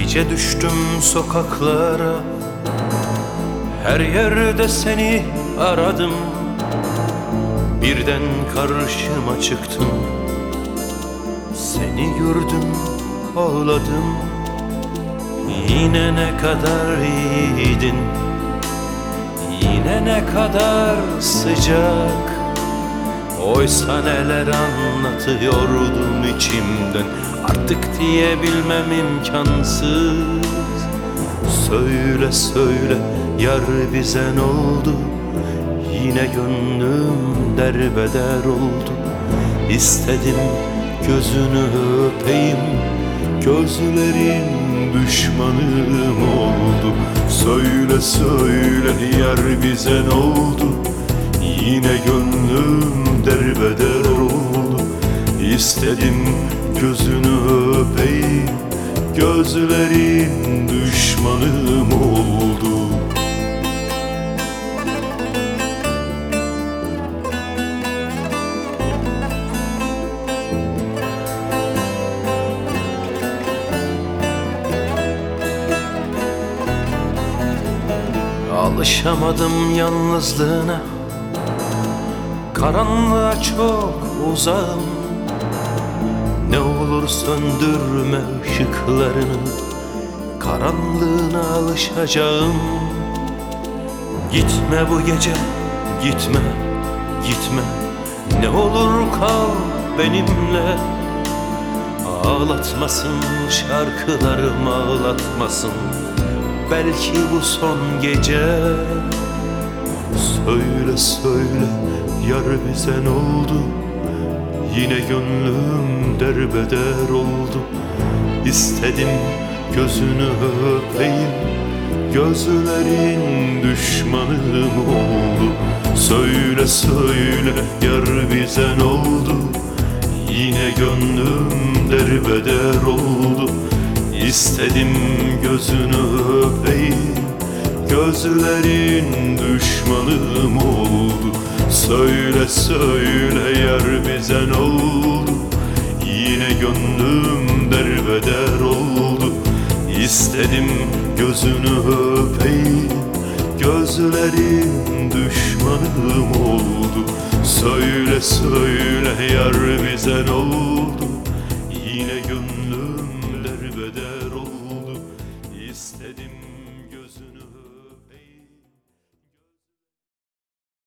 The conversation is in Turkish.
Gece düştüm sokaklara, her yerde seni aradım. Birden karşıma çıktın, seni gördüm, ağladım. Yine ne kadar iyiydin, yine ne kadar sıcak. Oysa neler anlatıyordum içimden, artık diyebilmem imkansız. Söyle söyle yar bize ne oldu? Yine gönlüm derbeder oldu. İstedim gözünü öpeyim, gözlerin düşmanım oldu. Söyle söyle yar bize ne oldu? Yine gönlüm derbeder oldu. İstedim gözünü öpeyim, gözlerin düşmanım oldu. Alışamadım yalnızlığına, karanlığa çok uzağım. Ne olur söndürme ışıklarını, karanlığına alışacağım. Gitme bu gece, gitme, gitme. Ne olur kal benimle. Ağlatmasın şarkılarım, ağlatmasın. Belki bu son gece. Söyle söyle yar bize ne oldu? Yine gönlüm derbeder oldu. İstedim gözünü öpeyim, gözlerin düşmanım oldu. Söyle söyle yar bize ne oldu? Yine gönlüm derbeder oldu. İstedim gözünü öpeyim, gözlerin düşmanım oldu. Söyle söyle yar bize ne oldu? Yine gönlüm derbeder oldu. İstedim gözünü öpeyim, gözlerin düşmanım oldu. Söyle söyle yar bize ne oldu?